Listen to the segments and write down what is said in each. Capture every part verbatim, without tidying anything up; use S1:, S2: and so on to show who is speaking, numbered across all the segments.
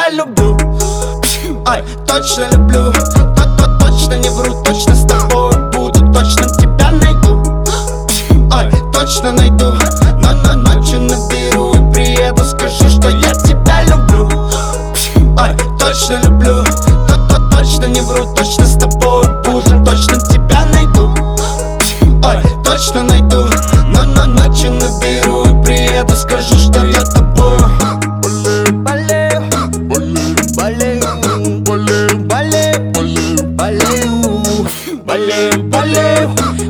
S1: тебя люблю. Ай, точно люблю. Точно не вру, точно с тобой буду. Точно тебя найду. Ай, точно найду. Но на ночью наберу и приеду. Скажу, что я тебя люблю. Ай, точно люблю. Точно не вру, точно с тобой буду. Точно тебя найду. Ай, точно найду. Но на ночью наберу и приеду. Скажу, что я тобой болею, болею, болею, болею, болею, болею, болею, болею,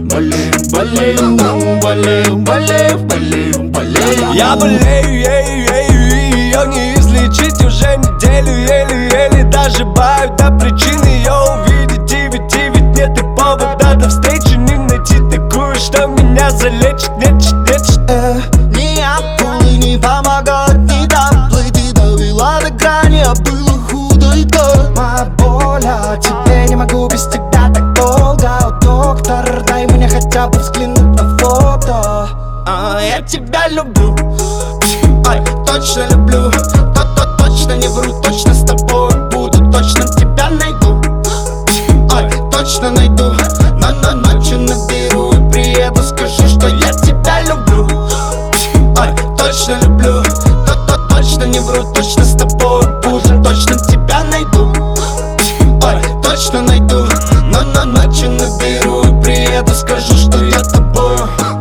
S1: болею, болею, болею, болею, болею.
S2: Я болею, ею, ею, и ее не излечить уже неделю. Еле-еле доживаю до причины ее увидеть. И ведь, и ведь нет и повода до встречи не найти такую, что меня залечит. Нет, нет,
S1: э, ни акулы не помогают, ни дамплы. Ты довела до грани, а было худо и то. Моя боль, а тебе не могу без тебя так долго. О, доктор, дай мне хотя бы взглянуть на фото. А, я тебя люблю. Ай, точно люблю. Точно не вру, точно с тобой буду. Точно тебя найду. Ай, точно найду. Но на ночью наберу и приеду. Скажу, что я тебя люблю. Ай, точно люблю. Точно не вру, точно с тобой буду. Точно тебя найду. Ай, точно найду. Но на ночью наберу и приеду. Скажу, что я тобой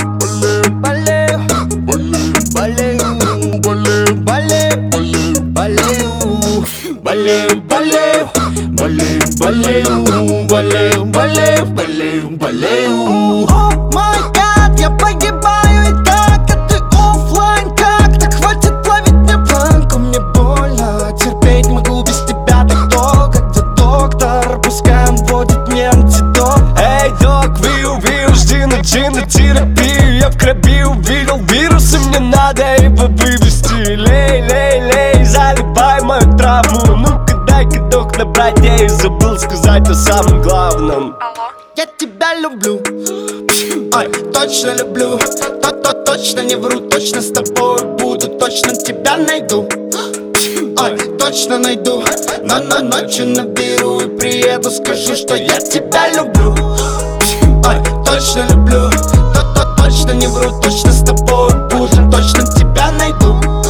S1: болею, болею, болею, болею, болею, болею, болею, болею, болею, болею, болею, болею, болею. О май гад, я погибаю и так, а ты оффлайн как? Так хватит ловить мне планку, мне больно. Терпеть могу без тебя так долго. Где доктор? Пускай он вводит мне антидот.
S2: эй, док, виу, виу, жди ночи на терапию. Я в крови увидел вирусы, мне надо его вывести. Лей, лей, лей, заливай мою травму. Ну-ка дай-ка, док, набрать, я и забыл сказать о самом главном.
S3: Алло.
S1: Я тебя люблю. Ай, точно люблю. То-то точно не вру, точно с тобой буду. Точно тебя найду. Ай, точно найду. Но на ночью наберу и приеду. Скажу, что я тебя люблю. Ай, точно люблю. То-то точно не вру, точно с тобой буду. Точно тебя найду.